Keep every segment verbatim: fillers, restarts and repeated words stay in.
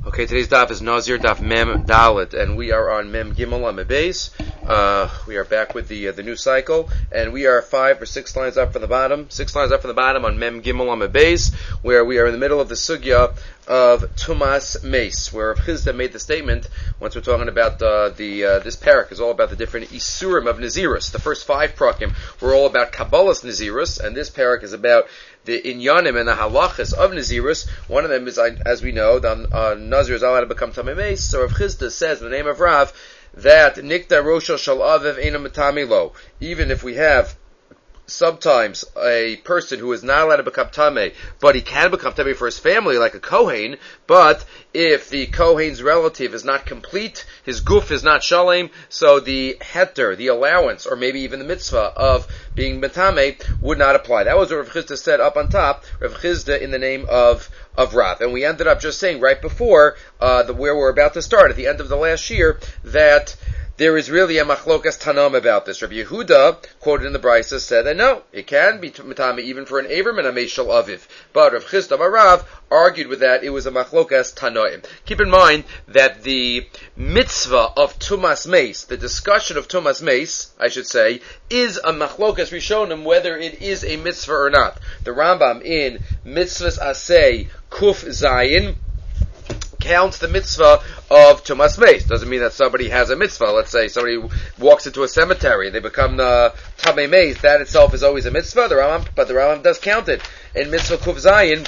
Okay, today's daf is Nazir daf Mem Dalet, and we are on Mem Gimel on Mebez. Uh, we are back with the uh, the new cycle, and we are five or six lines up from the bottom, six lines up from the bottom on Mem Gimel on Mebez, where we are in the middle of the sugya of Tumas Meis, where Rav Chizda made the statement. Once we're talking about uh, the uh, this parak is all about the different isurim of Nazirus. The first five prakim were all about Kabbalah's Nazirus, and this parak is about the inyanim and the halachas of Nazirus. One of them is, as we know, the uh, Nazir is allowed to become Tamei Meis. So Rav Chizda says in the name of Rav that Nikta Rosho Shal Aviv Eina Matami Lo. Even if we have sometimes a person who is not allowed to become Tamei, but he can become Tamei for his family, like a Kohen, but if the Kohen's relative is not complete, his guf is not shalem, so the heter, the allowance, or maybe even the mitzvah of being Matame would not apply. That was what Rav Chizda said up on top, Rav Chizda in the name of of Rav. And we ended up just saying right before uh, the, where we're about to start, at the end of the last year, that there is really a machlokas tanam about this. Rabbi Yehuda, quoted in the Brisa, said that no, it can be matame even for an Aver and a Meishal Aviv. But Rav Chizda Rav argued with that it was a machlokas tanoim. Keep in mind that the mitzvah of Tumas Meis, the discussion of Tumas Meis, I should say, is a machlokas rishonim whether it is a mitzvah or not. The Rambam in Mitzvahs Asay Kuf Zayin counts the mitzvah of Tumas Meis. Doesn't mean that somebody has a mitzvah. Let's say somebody walks into a cemetery, they become uh, Tamei Meis. That itself is always a mitzvah. The Rambam, but the Rambam does count it in Mitzvah Kuf Zayin,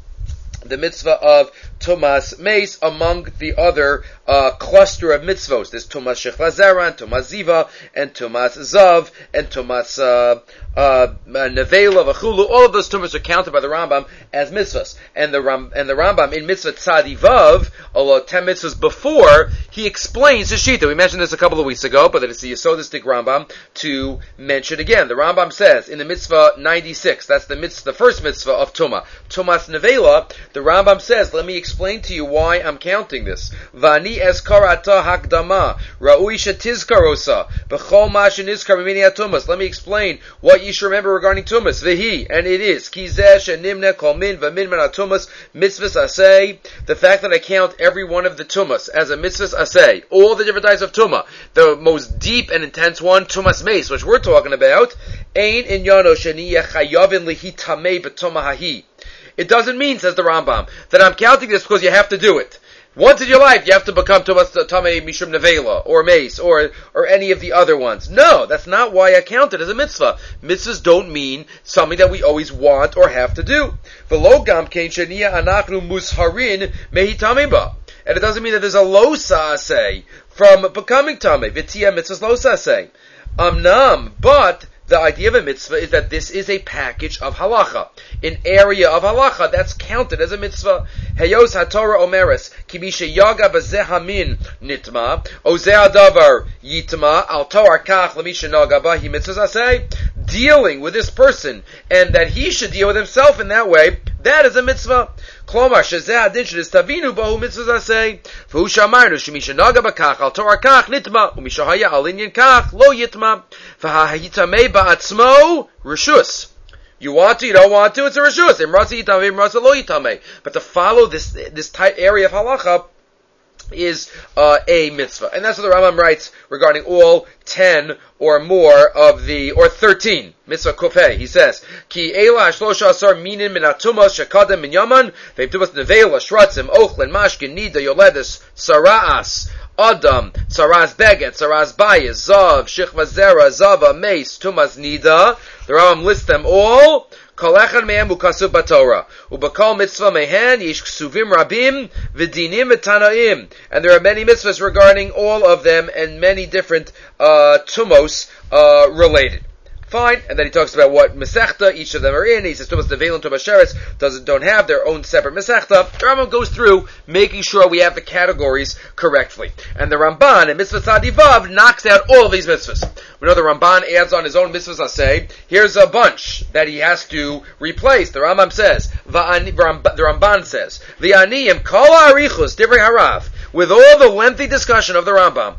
the mitzvah of Tumas Meis, among the other uh, cluster of mitzvos. There's Tumas Shechla Zera, and Tumas Ziva, and Tumas Zav, and Tumas uh, uh, Nevela, V'chulu. All of those tumas are counted by the Rambam as mitzvahs. And the Ram, and the Rambam in Mitzvah Tzadi Vav, although ten mitzvahs before, he explains the shita. We mentioned this a couple of weeks ago, but it's the Yesodistic Rambam to mention again. The Rambam says in the Mitzvah ninety-six, that's the mitzvah, the first mitzvah of Tuma, Tumas Nevela, the Rambam says, let me explain to you why I'm counting this. Vani eskarata hakdama ra'ui shetizkarosa b'chol ma shenizkar mimini atumas. Let me explain what you should remember regarding tumas. V'hi, and it is kizeh shenimne kol min v'min min atumas mitzvahs asay. The fact that I count every one of the tumas as a mitzvahs asay, all the different types of tuma, the most deep and intense one, tumas meis, which we're talking about, ein inyano sheniyeh chayavin lihitamei b'tuma hahi. It doesn't mean, says the Rambam, that I'm counting this because you have to do it. Once in your life, you have to become Tamei Mishum Nevela, or Meis, or or any of the other ones. No, that's not why I count it as a mitzvah. Mitzvahs don't mean something that we always want or have to do. V'lo gam kein sheniya anachnu musharin mehi tamei. And it doesn't mean that there's a lo sa'aseh from becoming Tamei. V'tiyah mitzvahs lo sa'aseh. Amnam, but the idea of a mitzvah is that this is a package of halacha, an area of halacha that's counted as a mitzvah. Heyos haTorah omeres ki misha yaga b'zeh hamin nitma ozeh hadavar yitma al Torah kach lemisha naga bahi mitzvah asay. Dealing with this person and that he should deal with himself in that way, that is a mitzvah. Klomar shezeh adin shenistavinu bahu mitzvah asay. V'hu shamarnu shemisha naga b'kach al Torah kach nitma umisha haya al inyan kach lo yitma v'hayitamei ba'atzmo reshus. You want to, you don't want to, it's a reshus. Imratzi yitamei, imratzi lo yitamei. But to follow this this type area of halacha is uh, a mitzvah. And that's what the Rambam writes regarding all ten or more of the, or thirteen, mitzvah kufay. He says, Ki eila shlosha asar minin min atumas shekadem min yaman, ve'im tumas nevela, shratzim, ochlin, mashkin, nida, yoledis, sara'as, Adam, Saraz Beget, Saraz Bayis, Zav, Shechva Zera, Zava, Meis, Tumas Nida. The Rambam lists them all. Kol echad mehem hu kasuv b'Torah. Ubakol mitzvah mehen yish ksuvim rabim v'dinim v'tanaim. And there are many mitzvahs regarding all of them and many different uh, tumos uh, related. Fine, and then he talks about what Masechta each of them are in. He says Tumas Nevel and Tumas Sheretz doesn't don't have their own separate Masechta. The Rambam goes through making sure we have the categories correctly. And the Ramban in Mitzvah Tzadi Vav knocks out all of these mitzvahs. We know the Ramban adds on his own mitzvahs asay. Here's a bunch that he has to replace. The Rambam says, the Ramban says, V'aniyim kol ha'arichus divrei harav. with all the lengthy discussion of the Rambam,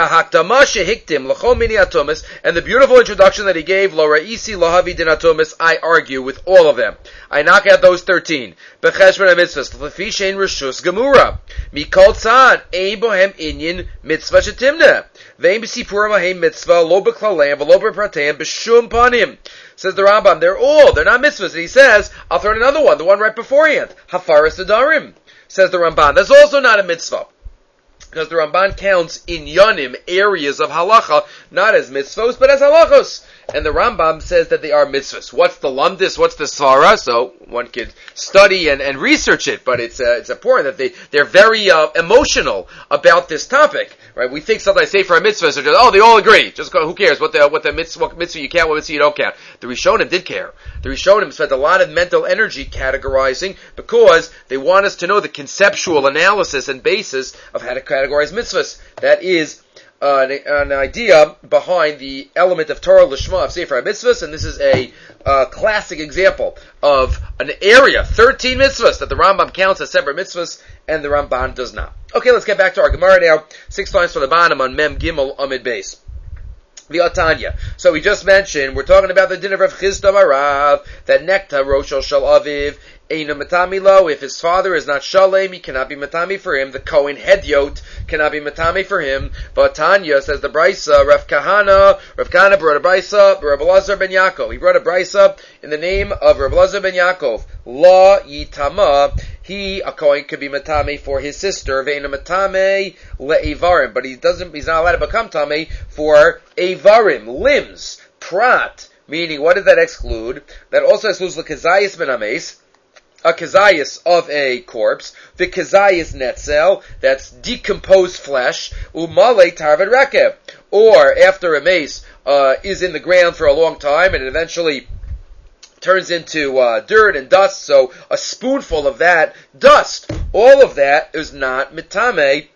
and the beautiful introduction that he gave, Lo Ra'isi Lo Havi Din Atomis, I argue with all of them. I knock out those thirteen. Becheshbon HaMitzvahs, L'fi Shein Reshus Gemura, Mikol Tzad, Ein Bohem Inyan Mitzvah Shetimna, Ve'im B'Sipurim Hahem Mitzvah, Lo B'Klaleim, V'Lo B'Prateim, B'Shum Panim. Says the Rambam, they're all, they're not mitzvahs. And he says, I'll throw in another one, the one right beforehand, Hafaras Adarim. Says the Ramban, that's also not a mitzvah. Because the Ramban counts in Yanim, areas of halacha, not as mitzvahs, but as halachos. And the Rambam says that they are mitzvahs. What's the lumdis? What's the svara? So one could study and, and research it, but it's uh, it's important that they they're very uh, emotional about this topic, right? We think sometimes say for a mitzvah, so just, oh, they all agree. Just go, who cares what the what the mitzvah, what mitzvah you count, what mitzvah you don't count. The Rishonim did care. The Rishonim spent a lot of mental energy categorizing because they want us to know the conceptual analysis and basis of how to categorize mitzvahs. That is Uh, an, an idea behind the element of Torah Lishma of Sefer HaMitzvahs, and this is a uh, classic example of an area, thirteen mitzvahs, that the Rambam counts as separate mitzvahs, and the Ramban does not. Okay, let's get back to our Gemara now. Six lines from the bottom on Mem Gimel Amid Beis. The Atanya. So we just mentioned, we're talking about the din of Rav Chisda Marav, that Nekta Roshel Shel Aviv, Eina Matami Lo, if his father is not Shalem, he cannot be Matami for him. The Kohen Hedyot cannot be Matami for him. But Tanya says the Brisa, Rav Kahana, Rav Kahana brought a Brisa, Rav Elazar ben Yaakov. He brought a Brisa in the name of Rav Elazar ben Yaakov. La Yitama, he, a Kohen, could be Matami for his sister, Ve'ena Matame le'evarim, but he doesn't, he's not allowed to become Tame for evarim, limbs, prat, meaning, what does that exclude? That also excludes the Kazayas ben Ames, a kazayas of a corpse, the kazayas netzel, that's decomposed flesh, umale tarvad rekev, or after a mace uh, is in the ground for a long time and it eventually turns into uh, dirt and dust, so a spoonful of that dust, all of that is not mitame.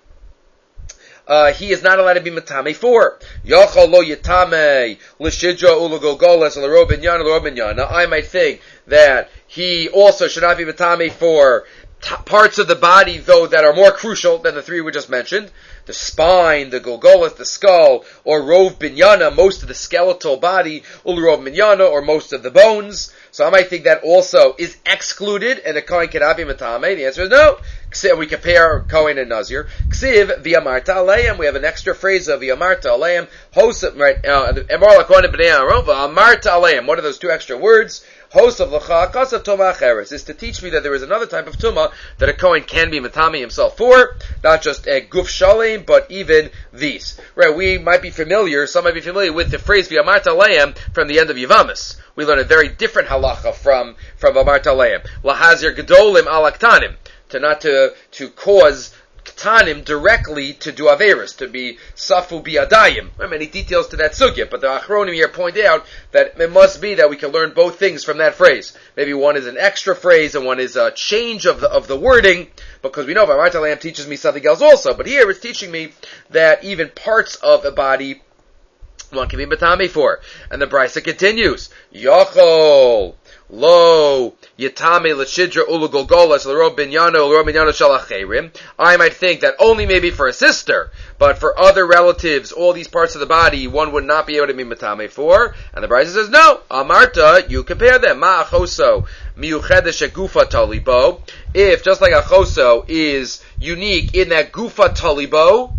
Uh, he is not allowed to be matame for. Yachal lo yitame l'shidra ulagolgolas l'ro binyana l'ro binyana. I might think that he also should not be matame for t- parts of the body, though, that are more crucial than the three we just mentioned. The spine, the golgolas, the skull, or rov binyana, most of the skeletal body, ulrov binyana, or most of the bones. So I might think that also is excluded, and the Kohen cannot be matame. The answer is no. We compare Kohen and Nazir. Ksiv v'yamarta aleim. We have an extra phrase of v'yamarta aleim. Hosam, right? Emor lakohen b'nei Aaron v'yamarta aleim. What are those two extra words? Hosav l'cha kasav tuma acheres is to teach me that there is another type of tuma that a Kohen can be matami himself for, not just a guf shalim, but even these. Right? We might be familiar. Some might be familiar with the phrase v'yamarta aleim from the end of Yavamis. We learn a very different halacha from from v'yamarta aleim. Lahazir gedolim alaktanim. To not to, to cause ktanim directly to do averis, to be safu biadayim. There are many details to that sugya, but the achronim here point out that it must be that we can learn both things from that phrase. Maybe one is an extra phrase and one is a change of the, of the wording, because we know V'amarta Aleim teaches me something else also, but here it's teaching me that even parts of a body one can be matami for. And the Brisa continues, Yachol Lo Yitame L'Shidra Ulu Golgolas L'Ro Binyano L'Ro Binyano Shalacherim. I might think that only maybe for a sister, but for other relatives, all these parts of the body, one would not be able to be matame for. And the Brisa says, no, Amarta, you compare them. Ma'achoso Miyuchedesh Gufa Talibo. If, just like Achoso is unique in that Gufa Talibo,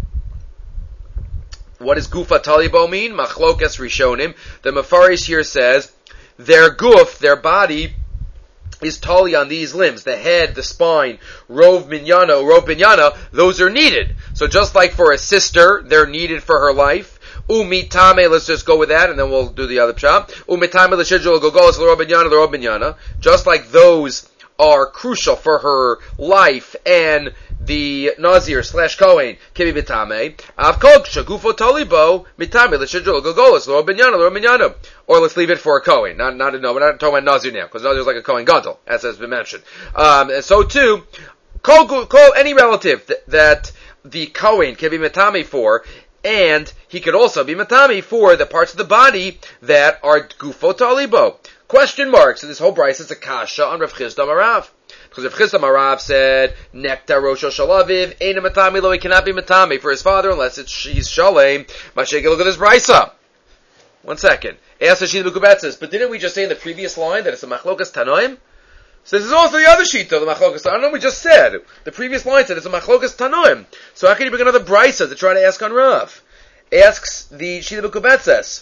what does Gufa Talibo mean? Machlokas Rishonim. The Mefarish here says, their guf, their body, is tali on these limbs, the head, the spine, rov minyana, rov binyana, those are needed. So just like for a sister, they're needed for her life. Umitame, let's just go with that, and then we'll do the other pshat. Umitame l'shidjul gogolas l'rov binyana, l'rov binyana. Just like those are crucial for her life, and the Nazir slash Kohen can be mitame. Avkol shagufo talibo mitame l'shidjul gogolas l'rov binyana, l'rov binyana. Or let's leave it for a Kohen. Not, not, no, we're not talking about Nazir now, because Nazir is like a Kohen Gadol, as has been mentioned. Um, and so too, call, call any relative th- that the Kohen can be matame for, and he could also be matame for the parts of the body that are gufo talibo. Question mark. So this whole brisa is a kasha on Rav Chisda Marav. Because if Chisda Marav said, Nektar Rosho Shalaviv, Eina Matami Lo, he cannot be Matami for his father unless it's, he's Shalem. Mashake, look at this Brisa. One second. Ask Shita B'Kubetzes, but didn't we just say in the previous line that it's a Machlokas Tanoim? So this is also the other Shita, the Machlokas Tanoim. I don't know, we just said. The previous line said it's a Machlokas Tanoim. So how can you bring another Brisa to try to ask on Rav? Asks the Shita B'Kubetzes.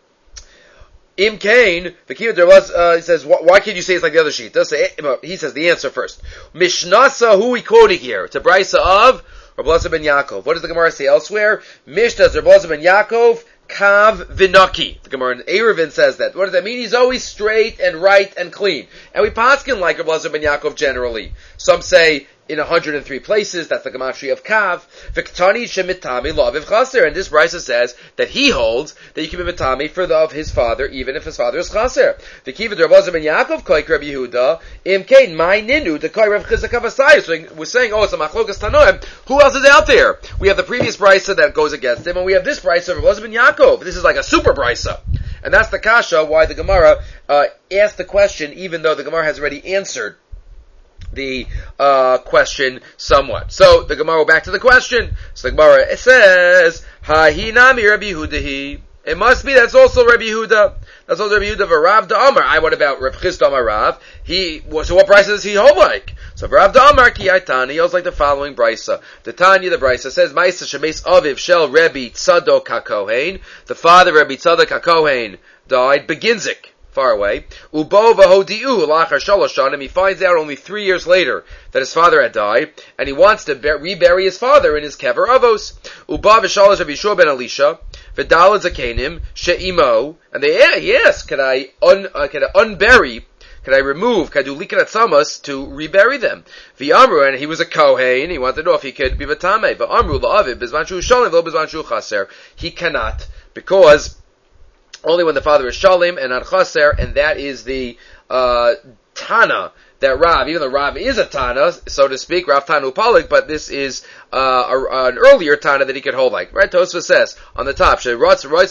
Im Kain, the key there was, uh, he says, why, why can't you say it's like the other Shita? So, he says the answer first. Mishnasa, who we quoting here? It's a Brisa of Reb Elazar ben Yaakov. What does the Gemara say elsewhere? Mishnah, Reb Elazar ben Yaakov, Kav Vinaki. The Gemara in Eruvin says that. What does that mean? He's always straight and right and clean. And we paskin like Reb Elazar ben Yaakov generally. Some say in one hundred three places, that's the gematria of Kav. V'ktani shemitami lo'aviv chaser. And this Brisa says that he holds that you can be mitami for the of his father, even if his father is chaser. V'kiva Reb Elazar ben Yaakov koik Reb Yehuda im kein my ninu to koi Reb Chizda Kavasai. So we're saying, oh, it's a machlokas tanoim. Who else is out there? We have the previous Brisa that goes against him, and we have this Brisa of Reb Elazar ben Yaakov. This is like a super Brisa. And that's the kasha why the Gemara uh, asked the question, even though the Gemara has already answered the uh, question somewhat. So the Gemara, back to the question. So the Gemara, it says, Hahi nami Rabbi Yehuda. It must be that's also Rabbi Yehuda. That's also Rabbi Yehuda v'Rav Da'amar. I what about Rav Chisda Amar Rav? He so what Brisa does he hold like? So Rav Da'amar ki Aitani, he holds like the following Brisa. The Tanya, the Brisa says, Ma'isa shemes aviv shel Rabbi Tzadok HaKohen. The father Rabbi Tzadok HaKohen died beginzik. Far away. Ubo v'hodi'u lachar shalosh shanim. He finds out only three years later that his father had died, and he wants to ber- rebury his father in his kever avos. Uba v'shalosh Rav Yeshua ben Elisha v'dalad zakenim she'imo. And they yeah, yes, can I un uh, can I unbury? Can I remove? Can I do likat samas to rebury them? V'amru, and he was a kohen. He wanted to know if he could be v'tamei. V'amru la'aviv bizman shu shalim v'lo bizman shu chaser. He cannot, because only when the father is shalim and not chaser, and that is the uh, Tana that Rav, even though Rav is a Tana, so to speak, Rav Tanu Palik, but this is uh, a, an earlier Tana that he could hold like. Right? Tosfos says on the top, if he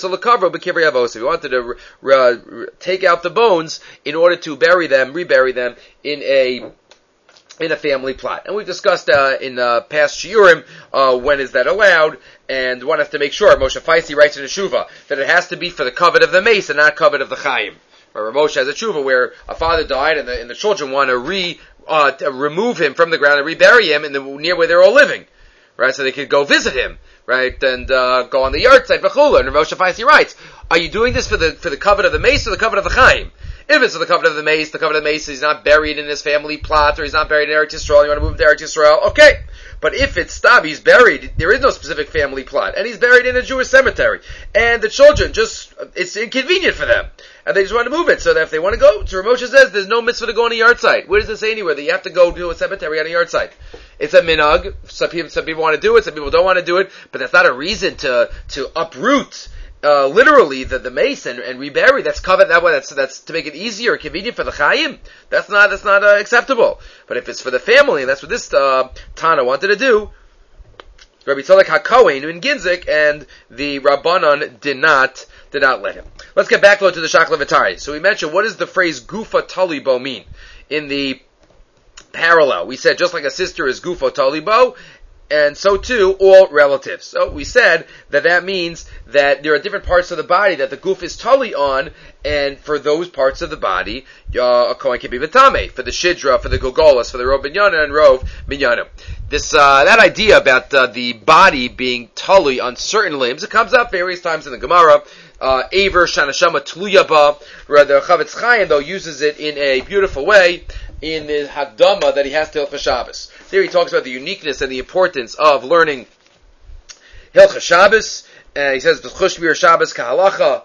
wanted to uh, take out the bones in order to bury them, rebury them in a in a family plot. And we've discussed uh, in uh, past shiurim uh, when is that allowed, and one has to make sure, Moshe Feisi writes in a Shuvah, that it has to be for the covet of the mace and not covet of the chayim. Or Moshe has a Shuvah where a father died and the, and the children want to re uh, to remove him from the ground and rebury him in the near where they're all living. Right, so they could go visit him, right, and uh, go on the yard site, v'chula. And Moshe Feisi writes, are you doing this for the for the covet of the mace or the covet of the chayim? If it's for the covenant of the mace, the covenant of the mace, he's not buried in his family plot, or he's not buried in Eretz Yisrael, you want to move him to Eretz Yisrael, okay. But if it's stab, he's buried, there is no specific family plot, and he's buried in a Jewish cemetery, and the children just, it's inconvenient for them, and they just want to move it, so that if they want to go, so Ramosha says there's no mitzvah to go on a yard site. Where does it say anywhere that you have to go to a cemetery on a yard site? It's a minhag. Some people, some people want to do it, some people don't want to do it, but that's not a reason to, to uproot Uh, literally the, the mace and, and rebury. That's covered that way. That's, that's to make it easier, convenient for the chayim. That's not, that's not, uh, acceptable. But if it's for the family, and that's what this, uh, Tana wanted to do, Rabbi Tzadok HaKohen in Ginzik, and the Rabbanon did not, did not let him. Let's get back to the Shakla V'Tari. So we mentioned, what does the phrase Gufa Talibo mean? In the parallel, we said just like a sister is Gufa Talibo, and so too, all relatives. So we said that that means that there are different parts of the body that the guf is tali on, and for those parts of the body, uh, a kohen can be v'tamei. For the shidra, for the gogolas, for the rov binyana, and rov binyana. This, uh, that idea about uh, the body being tali on certain limbs, it comes up various times in the Gemara. Uh, Aver, Shanashama, Tluyaba, where the Chavetz Chaim, though, uses it in a beautiful way in the Hadama that he has to Hilchas Shabbos. There he talks about the uniqueness and the importance of learning Hilchas Shabbos. Uh, he says, B'chush bir Shabbos kahalacha,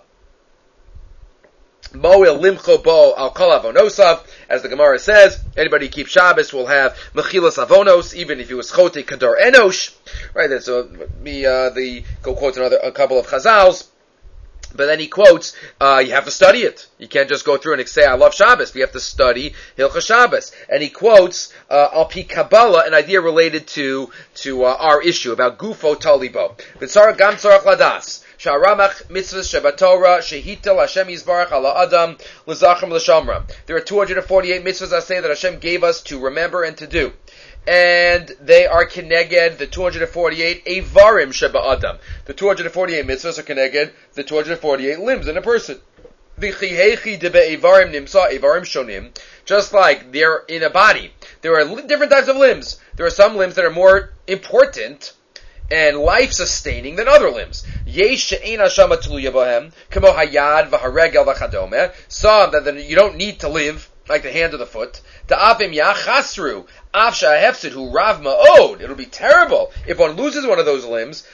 Moel limcho bo al kol avonosav. As the Gemara says, anybody who keeps Shabbos will have mechilas avonos, even if he was chote kadar enosh. Right, that's uh, me, uh, the, go quote another, a couple of chazals. But then he quotes, uh, you have to study it. You can't just go through and say, I love Shabbos. But you have to study Hilchas Shabbos. And he quotes, uh, Al Pi Kabbalah, an idea related to, to, uh, our issue about Gufo Talibo. V'tzarach gam tzarach ladas. Sha'aramach mitzvahs shebatorah shehitel Hashem yizbarach ala adam l'zachem l'shamra. There are two hundred forty-eight mitzvahs I say that Hashem gave us to remember and to do. And they are keneged the two hundred forty-eight Eivarim Sheba Adam. The two hundred forty-eight mitzvahs are keneged the two hundred forty-eight limbs in a person. Just like they're in a body, there are different types of limbs. There are some limbs that are more important and life-sustaining than other limbs. Some that you don't need to live, like the hand or the foot. It'll be terrible if one loses one of those limbs.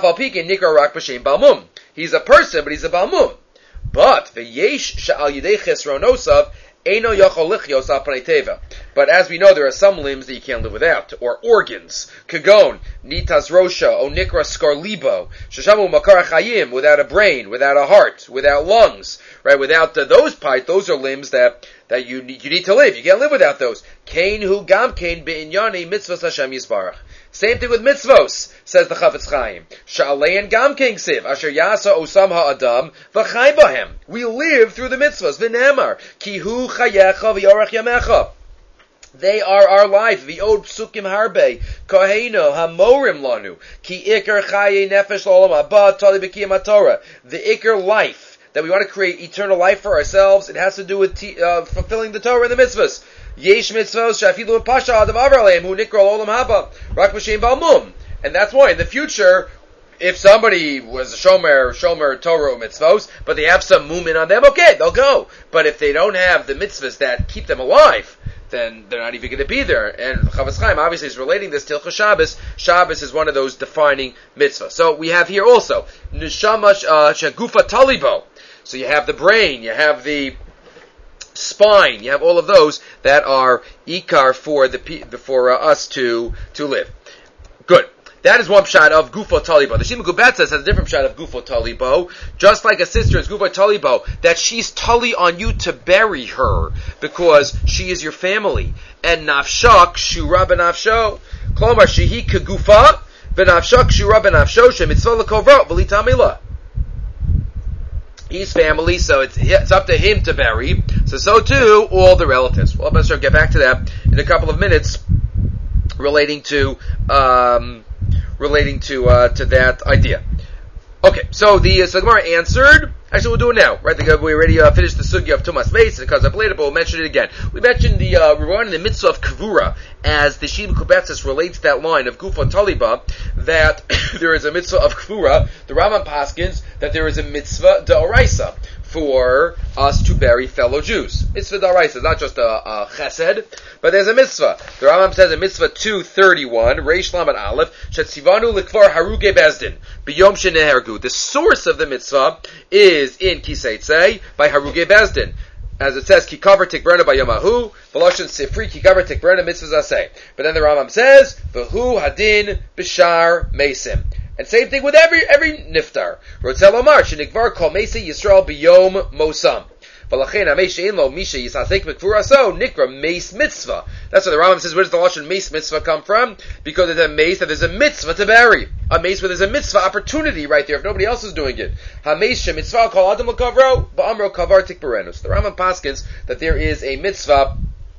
He's a person, but he's a balmum. But the yesh sha'al yidei chesronosav eino yochol lichios al panei teva. But as we know, there are some limbs that you can't live without, or organs. Kagon, nitas rosha, o nikra skarlibo, shashamu makar chayim, without a brain, without a heart, without lungs, right? Without uh, those parts, those are limbs that that you need, you need to live. You can't live without those. Kain hu gam kain beinyani mitzvos Hashem yisbarach. Same thing with mitzvos, says the Chafetz Chaim. Sha'alein gam kain siv, asher yasa osam ha'adam, v'chai bahem. We live through the mitzvos, v'nemar, ki hu chayecha v'yorach yamecha. They are our life. V'od psukim harbe, koheno hamorim lanu, ki ikar chaye nefesh l'olam haba, tali b'kiyam haTorah. The ikar life, that we want to create eternal life for ourselves, it has to do with t- uh, fulfilling the Torah and the mitzvahs. Yesh mitzvahs shafilu pasha adam avraleim hu nikra olam haba rak b'shem balmum. And that's why in the future, if somebody was a shomer, shomer Torah mitzvahs, but they have some movement on them, okay, they'll go. But if they don't have the mitzvahs that keep them alive, then they're not even going to be there. And Chafetz Chaim obviously is relating this to Hilchos Shabbos. Shabbos is one of those defining mitzvahs. So we have here also neshama shagufa talibo. So you have the brain, you have the spine, you have all of those that are ikar for the for uh, us to to live. Good. That is one shot of Gufo Talibo. The Shima Gubetzes has a different shot of Gufo Talibo. Just like a sister is Gufo Talibo, that she's tali on you to bury her because she is your family. And Nafshak Shura Benafsho. Klomar Shehi Kagufa Benafshak Shura Benafsho Shemitzvah Lekovro V'litamila. He's family, so it's, it's up to him to bury. So, so too, all the relatives. Well, I'm going to get back to that in a couple of minutes, relating to, um, relating to, uh, to that idea. Okay, so the uh, so the Gemara answered. Actually, we'll do it now, right? The, we already uh, finished the sugya of Tumas Meis, and it comes up later, but we'll mention it again. We mentioned the uh, regarding the mitzvah of Kavura, as the Shima Kubetzes relates that line of Gufo Taliba, that there is a mitzvah of Kavura. The Rambam paskins that there is a mitzvah d'oraisa for us to bury fellow Jews. Mitzvah d'oraisa is not just a, a chesed, but there's a mitzvah. The Rambam says in mitzvah two thirty-one, Reish Lamed Aleph, shetzivanu likvar haruge bezdin b'yom shenehergu. The source of the mitzvah is in Kiseitzei by haruge bezdin. As it says, Kikaver tikbrena bayamahu, Veloshin sifri Kikaver tikbrena mitzvahs aseh. But then the Rambam says, V'hu hadin b'shar mesim. And same thing with every every niftar. Rotzel Omar, shenikvar kol meisi Yisrael b'yom mosam. V'lachein hamei she'in lo misha yisasek b'kfuraso nikra meis mitzvah. That's what the Rambam says. Where does the lashon meis mitzvah come from? Because there's a meis that there's a mitzvah to bury. A meis where there's a mitzvah opportunity right there if nobody else is doing it. Hameis she mitzvah kol adam l'kavro ba'amro kavar tikberenus. The Rambam paskins that there is a mitzvah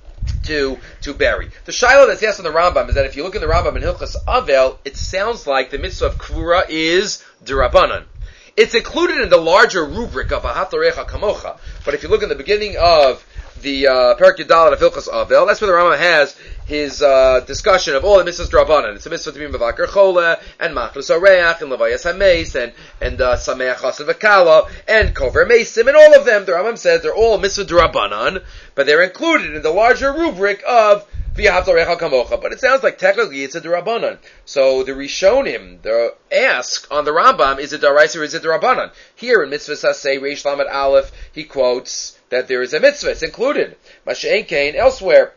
to to bury. The shaila that's asked on the Rambam is that if you look in the Rambam in Hilchos Avel, it sounds like the mitzvah of kvura is d'Rabbanan. It's included in the larger rubric of Ahat L'Orecha Kamocha. But if you look in the beginning of the uh, Perek Yudalad of Hilchos Avel, that's where the Rambam has his uh, discussion of all the mitzvahs d'Rabbanan. It's a mitzvah to be Mevakar Chola, and Machlus Oreach, and Levayas HaMeis, and, and uh, Sameach Chasav V'Kala, and Kover Meisim, and all of them, the Rambam says, they're all mitzvah d'Rabbanan, but they're included in the larger rubric of V'yahavta Orecha Kamocha. But it sounds like technically it's a d'Rabbanan. So the Rishonim, the ask on the Rambam, is it d'Oraisa or is it d'Rabbanan? Here in Mitzvah Sasei, Reish Lamed Aleph, he quotes that there is a mitzvah, it's included. Masha'en Kain, elsewhere.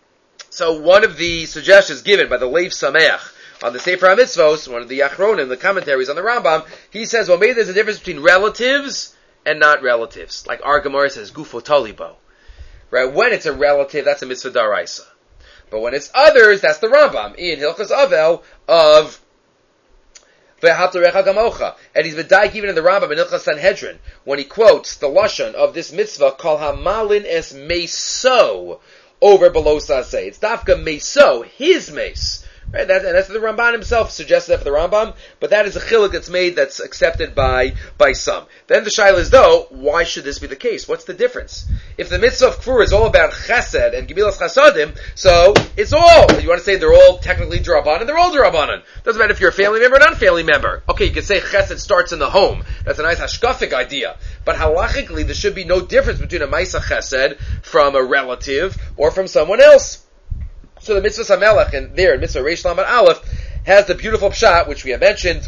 So one of the suggestions given by the Leiv Sameach on the Sefer HaMitzvos, one of the Achronim, the commentaries on the Rambam, he says, well, maybe there's a difference between relatives and not relatives. Like our Gemara says, Gufo Talibo. Right? When it's a relative, that's a mitzvah d'Oraisa. But when it's others, that's the Rambam in Hilchos Avel of And he's medaik even in the Rambam in Ilchas Sanhedrin when he quotes the lashon of this mitzvah, Kol hamalin es meso over below saseh. It's dafka meso, his mace. Right, that, and that's the Ramban himself suggested that for the Rambam, but that is a chiluk that's made that's accepted by by some. Then the shaila is though, why should this be the case? What's the difference? If the mitzvah of kfur is all about chesed and gemilas chasadim, so it's all, you want to say they're all technically drabanan, they're all drabanan. Doesn't matter if you're a family member or non-family member. Okay, you could say chesed starts in the home. That's a nice hashkafic idea. But halachically, there should be no difference between a ma'isa chesed from a relative or from someone else. So the mitzvah Samelech, and there, mitzvah Reish Lamed Aleph, has the beautiful pshat, which we have mentioned,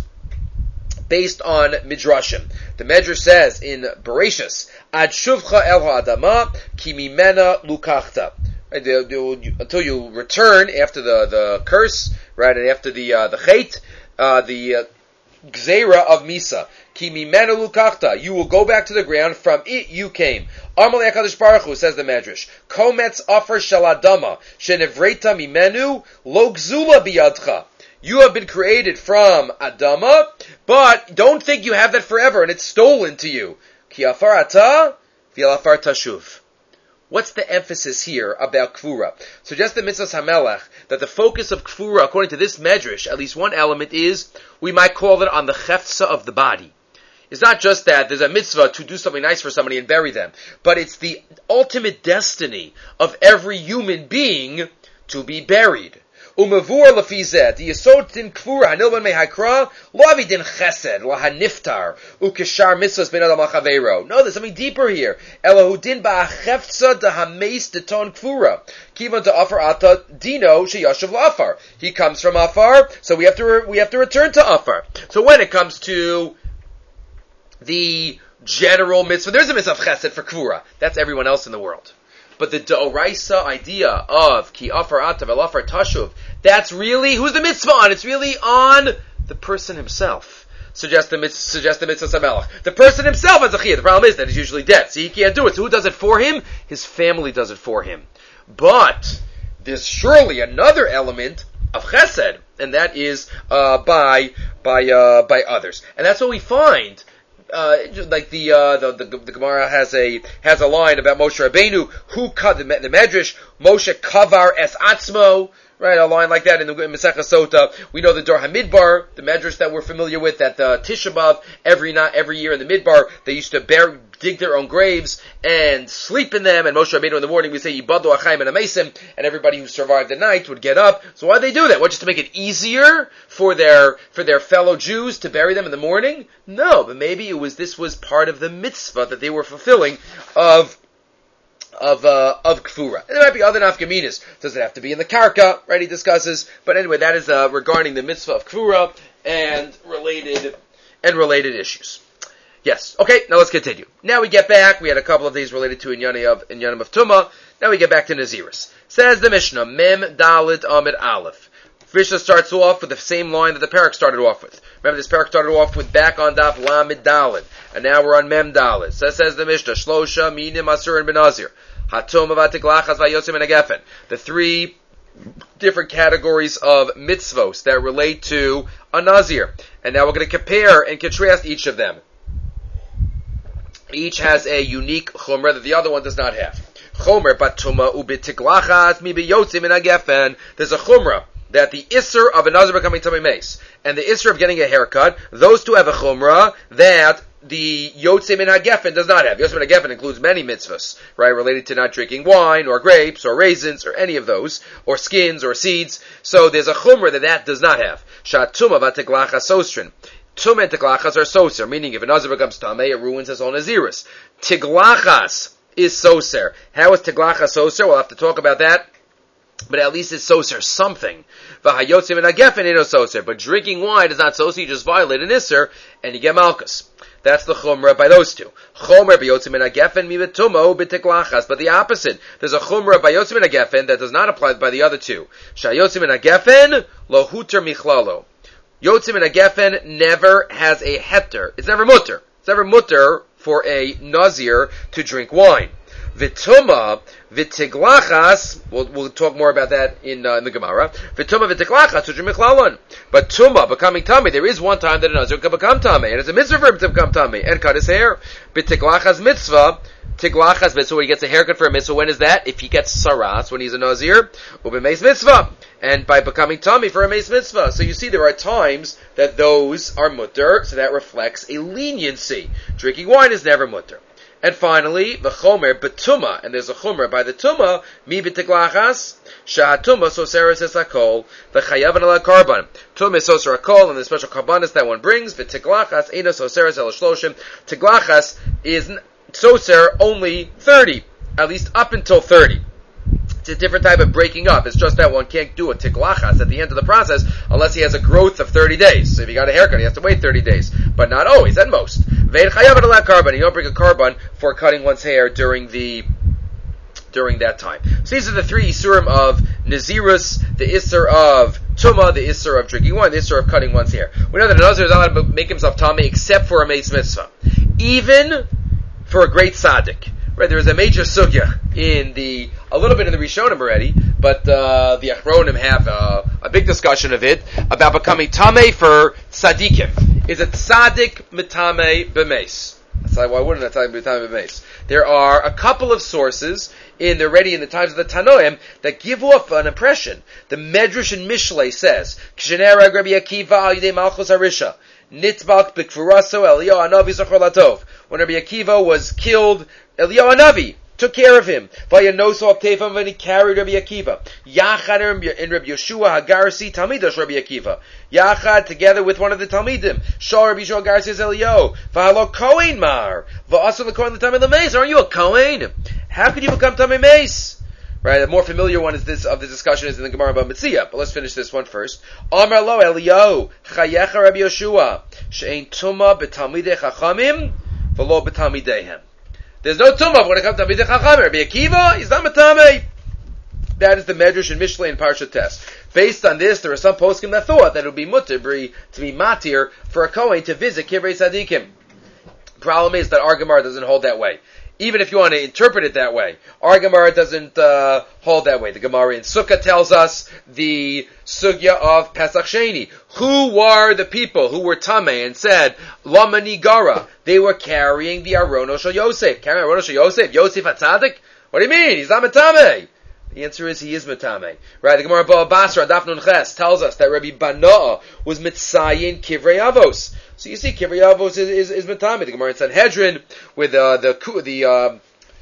based on Midrashim. The Medrash says in Bereshis, Ad shuvcha el ha'adama, ki mimena lukachta. Right, they'll, they'll, until you return after the, the curse, right, and after the, uh, the chait, uh, the, uh, Gzeira of Misa. Ki mimena lukachta. You will go back to the ground. From it you came. Amalei HaKadosh Baruch Hu, says the Medrash. Kometz afer shel adama. Shenevreta mimenu lo gzula biyadcha. You have been created from Adama, but don't think you have that forever and it's stolen to you. Ki afar ata, v'el afar tashuv. What's the emphasis here about Kfura? So just the Mitzvah Hamelech, that the focus of Kfura, according to this Medrash, at least one element is, we might call it on the Chefza of the body. It's not just that there's a mitzvah to do something nice for somebody and bury them, but it's the ultimate destiny of every human being to be buried. Umavur lafizet, the yesod din kfura hanilban mehakra, lo avidin chesed, lo haniftar, ukeshar mitzvahs ben adam lachavero. No, there's something deeper here. Elohudin ba'achefza dahameis deton kfura. Kivan to afar ata dino sheyashav la'afar. He comes from afar, so we have to re- we have to return to afar. So when it comes to the general mitzvah, there's a mitzvah of chesed for kfura. That's everyone else in the world. But the D'oraisa idea of ki afar atav el afar tashuv, that's really, who's the mitzvah on? It's really on the person himself. Suggest the mitzvah, suggest the mitzvah samelach. The person himself has a chiyah. The problem is that he's usually dead, so he can't do it. So who does it for him? His family does it for him. But there's surely another element of chesed, and that is uh, by by uh, by others, and that's what we find. Uh, like the, uh, the, the, the Gemara has a, has a line about Moshe Rabbeinu, who cut the, the Medrash, Moshe kavar es atzmo, right, a line like that in the Masechah Sota. We know the Dor HaMidbar, the Medrash that we're familiar with, that the Tisha B'Av, every night, every year in the Midbar, they used to bear, dig their own graves and sleep in them, and Moshe Rabbeinu in the morning we say, Yibadu Achaim and Amesim, and everybody who survived the night would get up. So why did they do that? What, just to make it easier for their, for their fellow Jews to bury them in the morning? No, but maybe it was, this was part of the mitzvah that they were fulfilling of of uh, of Kfura. And there might be other nafkaminas. Does it have to be in the karka? Right, he discusses. But anyway, that is uh, regarding the mitzvah of Kfura and related and related issues. Yes. Okay, now let's continue. Now we get back. We had a couple of these related to Inyanim of Inyanim of Tumah. Now we get back to Naziris. Says the Mishnah, Mem Dalit Amid Aleph. Mishnah starts off with the same line that the parak started off with. Remember, this parak started off with back on Daf Lamed Dalit, and now we're on Mem Dalit. So says the Mishnah, Shlosha Minim Asur and Benazir, Hatum Avatiklachas Vayosim and Agefen. The three different categories of mitzvos that relate to a Nazir. And now we're going to compare and contrast each of them. Each has a unique chumrah that the other one does not have. Chomer batuma ubitiklachas mi beyotzim and Agefen. There's a chumrah that the Isser of a Nazir becoming Tummy Mace and the Isser of getting a haircut, those two have a Chumrah that the Yotzim and Hagefen does not have. Yotzim and Hagefen includes many mitzvahs, right, related to not drinking wine, or grapes, or raisins, or any of those, or skins, or seeds. So there's a Chumrah that that does not have. Shatuma v'teklachas sosrin. Tum and teklachas are soser, meaning if a Nazir becomes Tamei, it ruins his own Naziris. Tiglachas is soser. How is Tiglachas soser? We'll have to talk about that. But at least it's soser something. V'hayotzim and Hagefen ain't no soser. But drinking wine is not soser, you just violate an Isser, and you get Malchus. That's the Chumrah by those two. Chomer b'yotzim and Hagefen mi betumo b'tiklachas. But the opposite. There's a Chumrah by yotzim and Hagefen that does not apply by the other two. Shayotzim and Hagefen lo huter michlalo. Yotzim and Hagefen never has a heter. It's never mutter. It's never mutter for a Nazir to drink wine. V'tuma v'tiglachas. We'll, we'll talk more about that in, uh, in the Gemara. V'tuma v'tiglachas ujrim michlallon. But tuma, becoming tummy, there is one time that a nazir can become tummy, and it's a mitzvah for him to become tummy and cut his hair. V'tiglachas mitzvah. Tiglachas mitzvah, when he gets a haircut for a mitzvah, when is that? If he gets saras, when he's a nazir, u'b'meis mitzvah, and by becoming tummy for a meis mitzvah. So you see, there are times that those are mutter, so that reflects a leniency. Drinking wine is never mutter. And finally, the chomer betuma, and there's a chomer by the tuma, mi b'tiglachas, sha'atuma soseres es hakol, v'chayavan ala karban. Tuma is soser hakol, and the special karbanis that one brings, v'tiglachas, eina soseres el shloshim. Tiglachas is soser only thirty, at least up until thirty. It's a different type of breaking up. It's just that one can't do a tiklachas at the end of the process unless he has a growth of thirty days. So if he got a haircut, he has to wait thirty days. But not always, at most. Ve'en chayav ala karban. You don't bring a karban for cutting one's hair during the during that time. So these are the three isurim of nazirus, the isur of tuma, the isur of drinking wine, the isur of cutting one's hair. We know that a nazir is not allowed to make himself tamei except for a meis mitzvah. Even for a great tzaddik. Right, there is a major sugya in the, a little bit in the Rishonim already, but uh, the Achronim have uh, a big discussion of it, about becoming tamei for tzaddikim. Is a tzaddik mitame b'meis? That's like, why wouldn't a tzaddik mitame b'meis? There are a couple of sources in the already in the times of the Tanoim that give off an impression. The Medrash in Mishlei says, Kshenera Rabbi Akiva al yidei malchus harisha. Nitbak b'kfuraso Eliyahu Hanavi zachor latov. When Rabbi Akiva was killed, Eliyahu Hanavi took care of him. Vayanoso aktefam, when he carried Rabbi Akiva. Yachad in Rabbi Yeshua Hagarsi Talmidash Rabbi Akiva. Yachad together with one of the Talmidim. Shal Rabbi Yeshua Hagarsi is Eliyahu. V'halo Kohen Mar. V'asu l'Kohen l'Tamei l'Meis. Aren't you a Kohen? How could you become Tamei Meis? Right, the more familiar one is this of the discussion is in the Gemara about Metzia, but let's finish this one first. Amar lo Eliyahu, Chayecha Rabbi Yeshua, she'ein tuma b'talmidei chachamim, v'lo b'talmideihem. There's no tumah when it comes to talmidei chachamim. Rabbi Akiva, he's not metamei. That is the Medrash and Mishlei and Parshat Tes. Based on this, there are some poskim that thought that it would be mutter to be matir for a Kohen to visit Kivrei Tzadikim. Problem is that our Gemara doesn't hold that way. Even if you want to interpret it that way, our Gemara doesn't uh, hold that way. The Gemara in Sukkah tells us the sugya of Pesach Sheni. Who were the people who were tamei and said Lama Nigara? They were carrying the Arono Shel Yosef. Carrying Arono Shel Yosef. Yosef HaTzadik? What do you mean? He's not metamei. The answer is he is metamei. Right? The Gemara Ba'al Basra Daf Nun Ches tells us that Rabbi Banoah was mitzayin Kivrei Avos. So you see, Kivrei Avos is is, is metamei. The Gemara in Sanhedrin with uh, the the uh,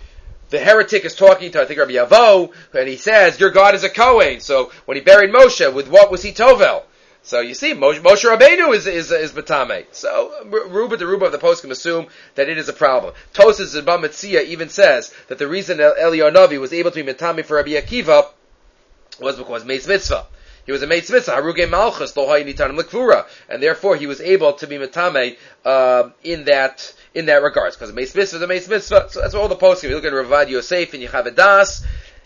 the heretic is talking to I think Rabbi Avo, and he says your God is a Kohen. So when he buried Moshe, with what was he tovel? So you see, Moshe, Moshe Rabbeinu is is is metamei. So Ruba the Ruba of the post can assume that it is a problem. Tosas Zeba Metzia even says that the reason Eliyahu Navi was able to be metamei for Rabbi Akiva was because meis mitzvah. He was a meis mitzvah, Haruge Malchus, Lo Hayinitanim L'Kvura, and therefore he was able to be metamei uh, in that in that regards because meis mitzvah is a meis mitzvah. So that's what all the posts. If you look at Ravad Yosef and Yechav Das.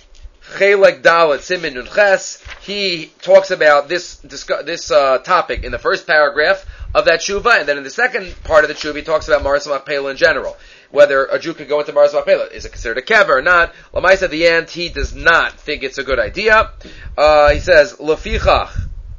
Chelek Dalet Simin Nun Ches, he talks about this this uh, topic in the first paragraph of that tshuva, and then in the second part of the tshuva he talks about Maras Machpelah in general. Whether a Jew could go into Maras Machpelah, is it considered a kever or not? Lamais at the end, he does not think it's a good idea. Uh, he says, Lefichach.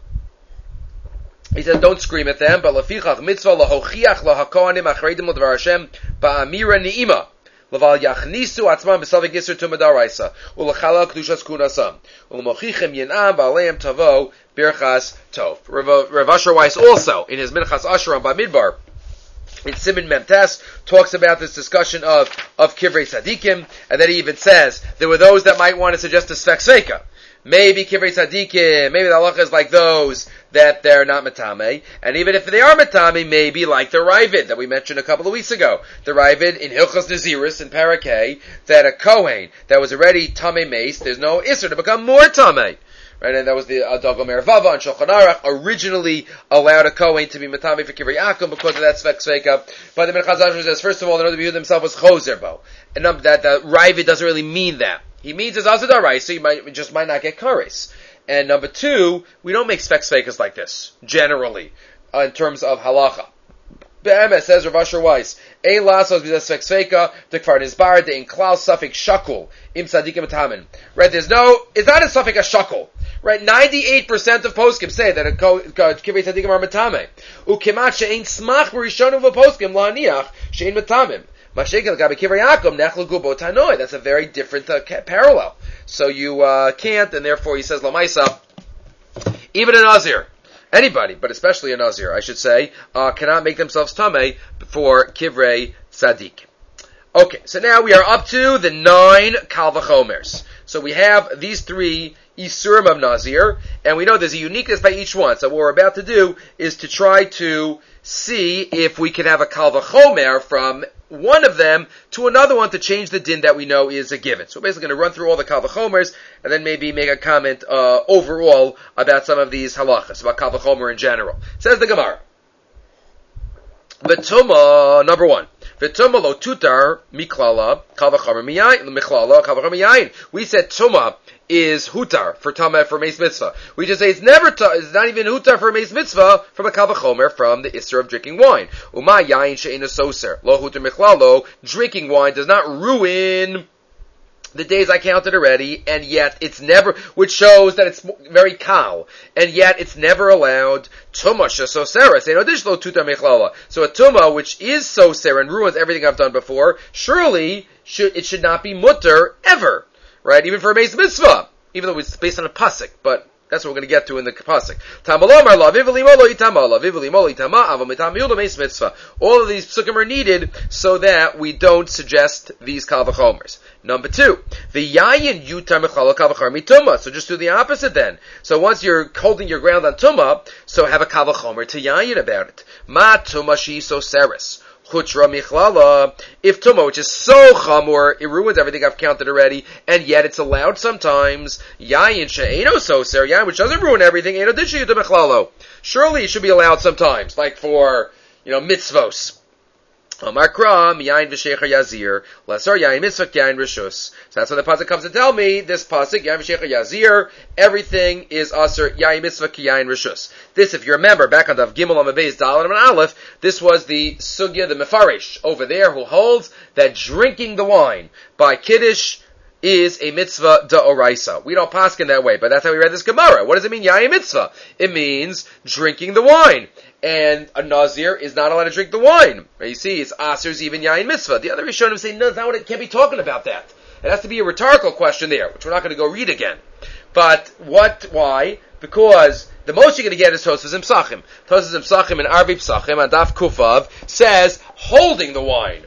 He says, don't scream at them, but Lefichach mitzvah lahochiach lahakohanim achreidim l'dvar Hashem ba'amira ni'ima. Laval yachnisu atzman b'savik yisur tumadaraisa ulachala kedushas kunasam ulmochichem yinam ba'aleim tavo birchas tov. Rav Asher Weiss also in his Minchas Asher on Bamidbar in Siman Memtes talks about this discussion of of Kivrei Tzadikim, and then he even says there were those that might want to suggest a Sfek Sveika. Maybe Kivrei Tzadikim, maybe the halacha is like those that they're not metamei, and even if they are metamei, maybe like the Ravid that we mentioned a couple of weeks ago. The Ravid in Hilchos Naziris in Parakeh, that a Kohen that was already tamei meis, there's no isser to become more tamei. Right, and that was the Adav Mervava and Shulchan Aruch originally allowed a Kohen to be metamei for Kivrei Akum because of that Sfek Sveika. But the Minchas Asher says, first of all, the Rebbe himself was Choser Bo, and that the Ravid doesn't really mean that. He means as Azadarai, so you might, you just might not get kares. And number two, we don't make spek sveikas like this, generally, uh, in terms of halacha. Be'emes, says Rav Asher Weiss, Ein lasos b'zeh sveka dekfar nizbar de'in klal safik shakul im tzadikim atamin. Right? There's no. It's not a safik a shakul. Right? Ninety-eight percent of poskim say that a kivrei tzadikim are matame. Ukemat she'ein smach b'rishonim v'poskim la'aniach she'ein matamim. That's a very different uh, parallel. So you uh, can't, and therefore he says Lamaisa, even a Nazir, anybody, but especially a Nazir, I should say, uh, cannot make themselves Tameh for Kivrei Tzadik. Okay, so now we are up to the nine Kal V'chomers. So we have these three Isurim of Nazir, and we know there's a uniqueness by each one. So what we're about to do is to try to see if we can have a Kal V'chomer from one of them to another one to change the din that we know is a given. So we're basically going to run through all the Kal V'chomers and then maybe make a comment uh, overall about some of these halachas, about Kal V'chomer in general. Says the Gemara. V'tuma, number one. V'tuma lo tutar miklala Kal V'chomer miyayin. Michlala Kal V'chomer miyayin. We said tuma is hutar for tameh for meis mitzvah. We just say it's never ta- it's not even hutar for meis mitzvah from a Kal V'chomer from the isser of drinking wine. Uma yayin she'ena soser lo hutar michlalo. Drinking wine does not ruin the days I counted already, and yet it's never, which shows that it's very kal, and yet it's never allowed tuma shesosera. Say no dish lo tutar michlala. So a tuma which is soser and ruins everything I've done before, surely should it should not be mutter ever. Right, even for a meis mitzvah, even though it's based on a pasuk, but that's what we're going to get to in the pasuk. All of these psukim are needed so that we don't suggest these Kal V'chomers. Number two, the yayin yutar mechala Kal V'chomer mituma. So just do the opposite then. So once you're holding your ground on tuma, so have a Kal V'chomer to yayin about it. Ma tuma shi so seris. Chutra michlala, if tuma, which is so chamor, it ruins everything I've counted already, and yet it's allowed sometimes. Yayin she'eno soser, yayin which doesn't ruin everything, eno dishe yuta michlalo. Surely it should be allowed sometimes, like for, you know, mitzvos. Amar kra, miyayin v'shecher yazir, lesar yayin mitzvah yayin rishus. So that's when the pasuk comes to tell me, this pasuk, yayin v'shecher yazir, everything is aser yayin mitzvah yayin rishus. This, if you remember, back on the Gimel on the base, Dalet and Aleph, this was the sugya, the mefarish, over there, who holds that drinking the wine by Kiddush is a mitzvah da'oraisa. We don't paskin that way, but that's how we read this Gemara. What does it mean, yayin mitzvah? It means drinking the wine. And a Nazir is not allowed to drink the wine. You see, it's Aser's even yayin mitzvah. The other Rishonim say, no, that's not what it can't be talking about that. It has to be a rhetorical question there, which we're not going to go read again. But what, why? Because the most you're going to get is Tosfos and Psachim. Tosfos and Psachim and Arvi Psachim and Daf Kufav says holding the wine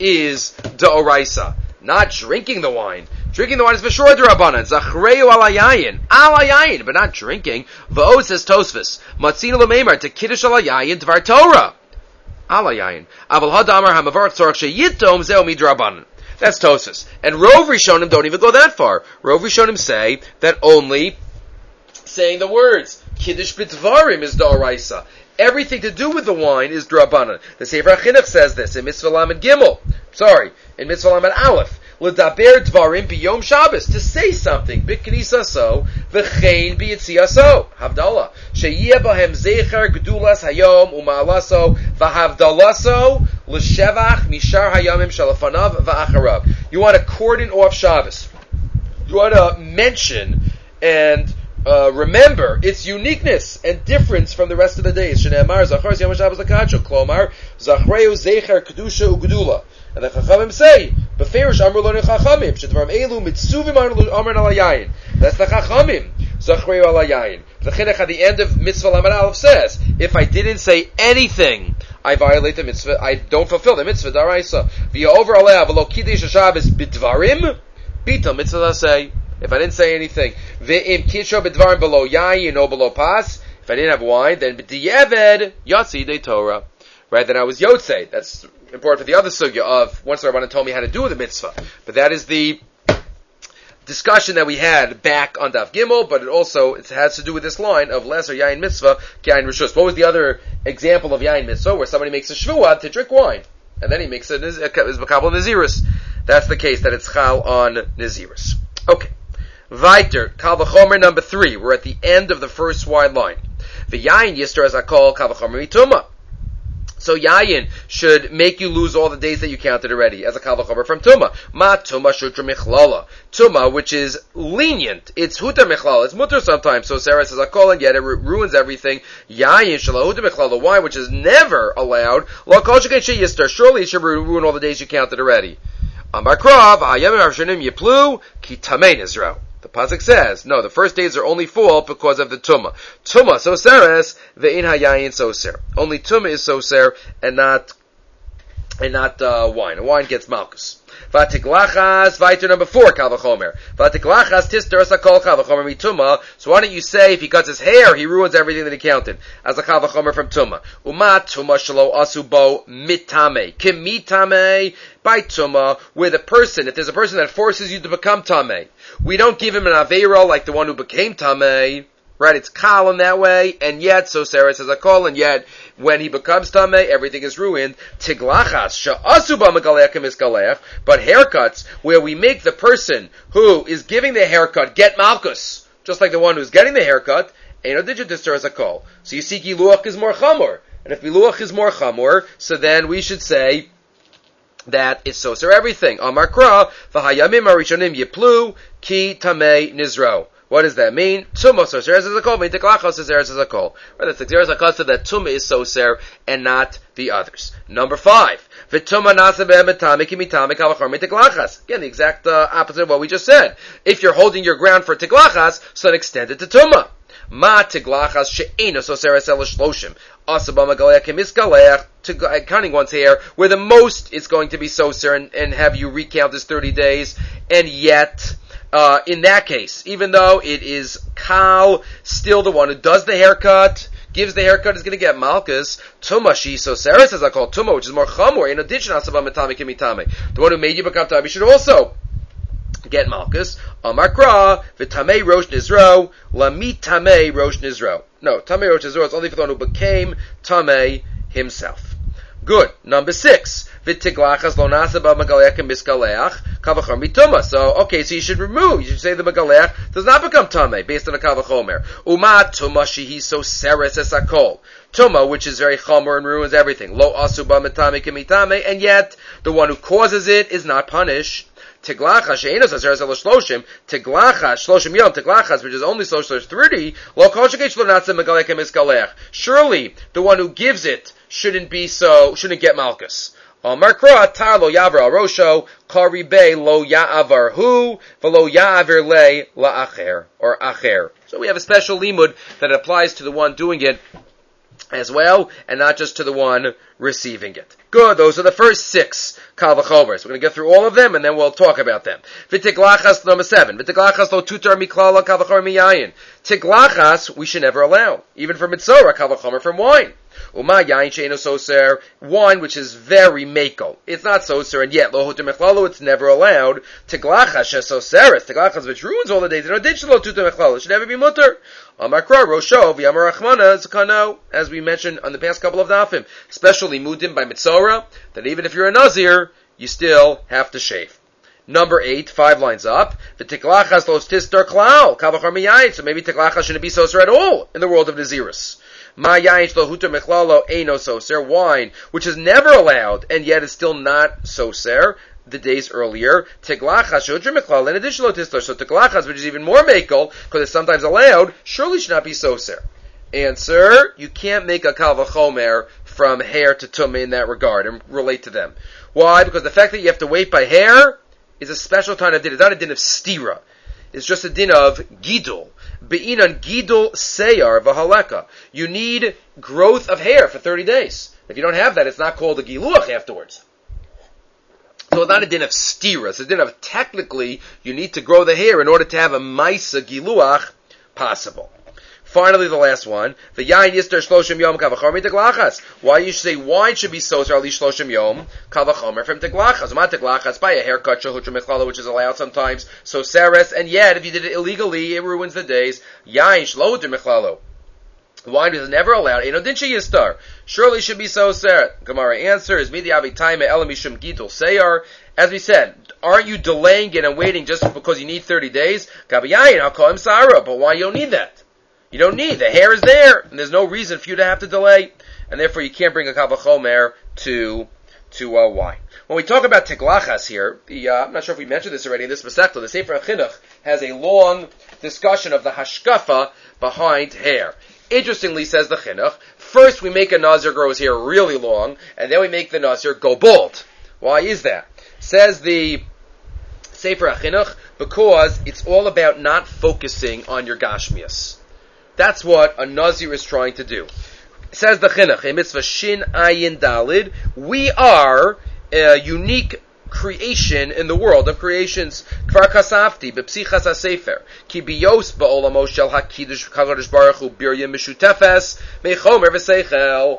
is da'oraisa, not drinking the wine. Drinking the wine is v'shor d'Rabbanan. Zachreu alayayin. Alayayin, but not drinking. V'o says Tosfos. Matzina l'meimar to kiddush alayayin dvar Torah. Alayayin. Aval hadamar hamavar tzorach sheyitom zeo midrabbanan. That's Tosfos. And Rov Rishonim don't even go that far. Rov Rishonim say that only saying the words kiddush b'dvarim is d'oraisa. Everything to do with the wine is d'Rabbanan. The Sefer HaChinuch says this in Mitzvah Lamed Gimel. Sorry, in Mitzvah Lamed Aleph. L'daber dvarim b'yom Shabbos, to say something, b'knisa so, v'chein b'yitzia so, havdalah, sheyeh b'hem zecher gedulas hayom u'ma'alaso, v'havdalaso, l'shevach mishar hayomim shalafanav v'acharav. You want to cordon off Shabbos. You want to mention and uh, remember its uniqueness and difference from the rest of the days. Shneimar zachar yom Shabbos l'kacho, klomar, zachreu zecher kedusha u'gedula. And the Chachamim say, "Beferish Amar Lo Chachamim Shedvarim Elu Mitzuvim Amar Alayayin." That's the Chachamim. Zachreu Alayayin. The Chinuch at the end of Mitzvah Lamed Aleph says, "If I didn't say anything, I violate the mitzvah. I don't fulfill the mitzvah daraisa. V'ya over aleha v'lo kiddush Shabbos b'dvarim bitul mitzvah say." If I didn't say anything, ve'im kisho b'dvarim below yayin or below pas. If I didn't have wine, then b'diyeved yatsi de Torah. Right? Then I was yotzei. That's important for the other sugya of once the Rabbanan told me how to do the mitzvah. But that is the discussion that we had back on Daf Gimel, but it also it has to do with this line of lesser yayin mitzvah, yayin rishus. What was the other example of yayin mitzvah where somebody makes a shvuah to drink wine, and then he makes a makabel nazirus? That's the case that it's chal on nazirus. Okay, weiter Kal V'chomer number three. We're at the end of the first wide line. The yayin yister as I call Kal V'chomer mituma. So yayin should make you lose all the days that you counted already, as a kal v'chomer from tuma. Ma tuma shutra michlala. Tuma, which is lenient. It's hutar michlala. It's mutter sometimes. So Sarah says akol, and yet it ruins everything. Yayin shala hutar michlala. Wine, which is never allowed. Lo kol sheken sheyistar. Surely it should ruin all the days you counted already. Amar krav hayamim harshanim yiplu ki tamei nizro. The pasuk says, no, the first days are only full because of the tumah. Tumah soseres ve'in hayayin soser. Only tumah is soser and not and not uh, wine. And wine gets malchus. Vatiklachas vayter number four kal v'chomer. Vatiklachas tister asakol kal v'chomer mituma. So why don't you say if he cuts his hair, he ruins everything that he counted as a kal v'chomer from tuma. Umat tuma shelo asubo mitame kimitame by tuma, where the person, if there's a person that forces you to become tamei, we don't give him an aveira like the one who became tamei. Right, it's kal in that way, and yet, so Sarah says a kol, and yet, when he becomes tamei, everything is ruined. Tiglachas, sha'asu b'megalech misgalech, but haircuts, where we make the person who is giving the haircut get malchus, just like the one who's getting the haircut, eino digitister as a kol. So you see, giluach is more chamor, and if giluach is more chamor, so then we should say that it's soser everything. Amar kra, v'hayamim arishonim yiplu, ki tamei nizro. What does that mean? Tumah soser as a kol, mean tiklachos soser as a kol. Right, that's the zakasa that tumah is soser and not the others. Number five, v'tumah nasa be'emetame kimitame kavachor tiklachas. Again, the exact uh, opposite of what we just said. If you're holding your ground for tiklachas, so then extend it to tumah. Ma tiglachas she'eno soser as shloshim. Asaba megalech kemisgalech, counting one's hair, where the most is going to be soser and, and have you recount as thirty days, and yet, Uh, in that case, even though it is kal, still the one who does the haircut, gives the haircut, is going to get malchus. Tuma she so Sarah says I call tuma, which is more chamor. In addition, asaba mitame kimitame, the one who made you become tamei should also get malchus. Amar kra v'tamei rosh nizro lami tamei rosh nizro. No, tamei rosh nizro is only for the one who became tamei himself. Good. Number six. V'tiglachas lo nasa ba megalech miskaleach kavachor mituma. So, okay, so you should remove, you should say the megalech does not become tamei based on a kavachomer. Uma tuma shehi so seres esakol. Tuma, which is very chomer and ruins everything. Lo asu ba mitame kimitame, and yet the one who causes it is not punished. Tiglachas she'enos aseres el shloshim. Tiglachas shloshim yom. Tiglachas, which is only shloshim thirty. Lo kol shekech lo nasa megalech miskalech. Surely the one who gives it shouldn't be so, shouldn't get malchus. Amar kra tar lo yaver al rosho karibe lo ya'avar hu v'lo ya'aver le la'acher or acher. So we have a special limud that applies to the one doing it as well, and not just to the one receiving it. Good, those are the first six kal v'chomers. We're going to get through all of them, and then we'll talk about them. V'tiglachas, number seven. V'tiglachas lo tutar miklala kal v'chomer miyayin. Tiglachas, we should never allow, even for mitzorah kal v'chomer from wine. Uma yayin she'eno soser, wine which is very mako. It's not soser, and yet lo hutar mechlalo, it's never allowed. Tiglachas she'soseres, tiglachas which ruins all the days. No ditch lo tutar mechlalo, it should never be mutter. Amar kra rosho v'yamar rachmana zakano, as we mentioned on the past couple of dafim, especially mudim by mitzorah, that even if you're a nazir, you still have to shave. Number eight, five lines up. V'tiklachas los tistar klal kavachar miyayin. So maybe tiklachas shouldn't be soser at all in the world of nazirus. Ma yayin lo hutar mechlalo eino soser, wine which is never allowed and yet is still not soser. The days earlier, tiglachas shudr mechlal in addition to tistar. So tiglachas, which is even more makel because it's sometimes allowed, surely should not be soser. Answer: you can't make a kal v'chomer from hair to tumah in that regard and relate to them. Why? Because the fact that you have to wait by hair is a special kind of din. It's not a din of stira. It's just a din of gidul. Be'inan gidul seyar v'haleka. You need growth of hair for thirty days. If you don't have that, it's not called a giluach afterwards. So it's not a din of stira. It's a din of technically you need to grow the hair in order to have a maisa giluach possible. Finally, the last one. The yain yister shloshim yom kavachomer teglachas. Why you should say wine should be soser ali shloshim yom kavachomer from teglachas. Ma teglachas by a haircut shahutra mechlala, which is allowed sometimes. So seres, and yet if you did it illegally, it ruins the days. Yain shlohutra mechlalo. Wine is never allowed. Eno din yistar. Surely should be soser. Gemara answers midi avitaime elamishum gidul seyar. As we said, aren't you delaying it and waiting just because you need thirty days? Gabi yain, I'll call him sara. But why you don't need that? You don't need. The hair is there, and there's no reason for you to have to delay, and therefore you can't bring a kal v'chomer to to uh, wine. When we talk about tiglachas here, the, uh, I'm not sure if we mentioned this already in this Masechta, the Sefer HaChinuch has a long discussion of the hashkafa behind hair. Interestingly, says the Chinuch, first we make a Nazir grow his hair really long, and then we make the Nazir go bald. Why is that? Says the Sefer HaChinuch, because it's all about not focusing on your gashmias. That's what a Nazir is trying to do. Says the Chinuch, in mitzvah Shin Ayin Dalid, we are a unique creation in the world of creations. Kvar kasafti bepsichas hasefer ki biyos ba'olamo shel hakidush kadosh baruch hu birya mishutefes mechomer v'seichel.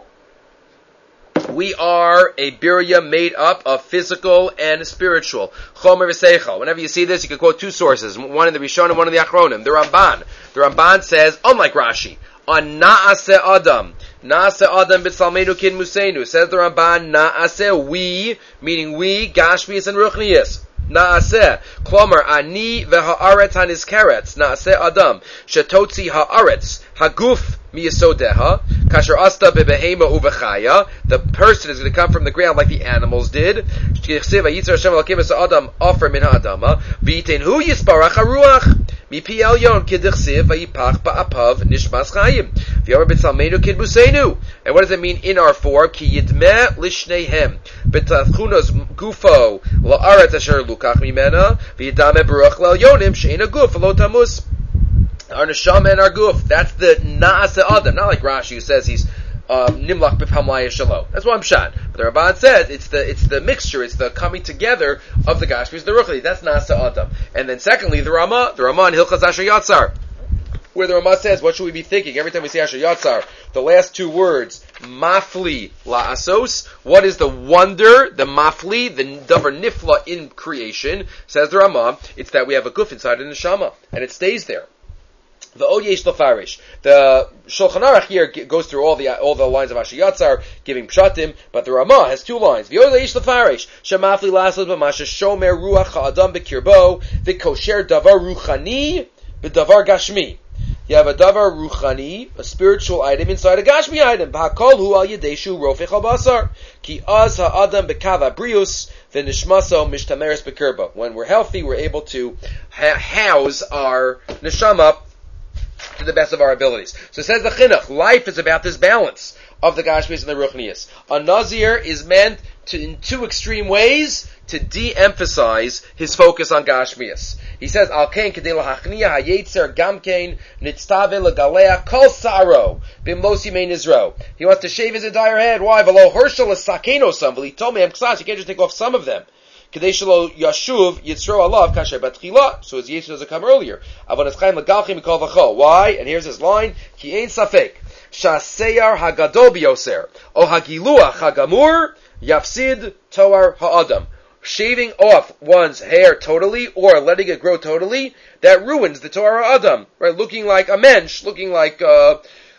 We are a birya made up of physical and spiritual. Chomer v'seichel. Whenever you see this, you can quote two sources, one in the Rishon and one in the Achronim. The Ramban. The Ramban says, unlike Rashi, on Na'aseh Adam. Na'aseh Adam b'tzalmeinu kin musenu. Says the Ramban, Na'aseh, we, meaning we, Gashmias and Ruchnias. Na'aseh. Klomer, ani v'ha'aret hanizkeretz. Na'aseh Adam. Shetotzi ha'aretz. Haguf miyasodeha. Kasher asta bebehema uvechaya. The person is going to come from the ground like the animals did. Shkichsiv ha'yitzar Hashem alakim es Adam offer min ha'adama. V'yiten hu yisparach ha'ruach. Mipi elyon kidichsiv v'yipach ba'apav nishmas chayim. V'yomer b'tzalmeinu kidbusenu. And what does it mean in our form? Ki yidmeh lishnehem. B'tachunos gufo la'aret asher lukach mimena. V'yidame baruch la'elyonim she'ena guf lo tamus. Our neshama and our guf. That's the na'aseh adam. Not like Rashi who says he's nimlach b'pamlaya shalo. That's what I'm shot. But the Ramban says it's the it's the mixture, it's the coming together of the Gashmis, the Ruchli. That's na'aseh adam. And then secondly, the Ramah, the Ramah in Hilchas Asher Yatzar, where the Ramah says, what should we be thinking every time we say Asher Yatzar? The last two words, mafli la'asos. What is the wonder, the mafli, the davar nifla in creation? Says the Ramah, it's that we have a guf inside the neshama, and it stays there. The Od Yesh Lefarish. The Shulchan Aruch here goes through all the all the lines of Asher Yatzar, giving pshatim, but the Ramah has two lines. The Od Yesh Lefarish. Shemafli lasod b'masha shomer ruach ha'adam b'kirbo v'kosher davar ruchani b'davar gashmi. You have a davar ruchani, a spiritual item inside a gashmi item. B'hakol hu al yedeshu rofech al basar. Ki az ha'adam b'kav abrius v'nishmaso mishtameres b'kirbo. When we're healthy, we're able to ha- house our neshama to the best of our abilities. So it says the Chinuch, life is about this balance of the Gashmias and the Ruchnias. A Nazir is meant to, in two extreme ways, to de-emphasize his focus on Gashmias. He says, Al kain kedei lahachniya hayetzer gamkein nitztave legalea kol saro bimlos yimei nizro. He wants to shave his entire head. Why? V'lo hershel esakeno some. He told me, I'm ksas, you can't just take off some of them. Kedei shelo yashuv yitzro alav kasher batchila. So his Yisro doesn't come earlier. Avodas chaim legalchim mikol v'cho. Why? And here's his line. Ki ein safek. Shaseyar hagadol biyoser. O hagiluach hagamur yafsid toar ha'adam. Shaving off one's hair totally, or letting it grow totally, that ruins the Torah Adam. Right? Looking like a mensch, looking like, uh,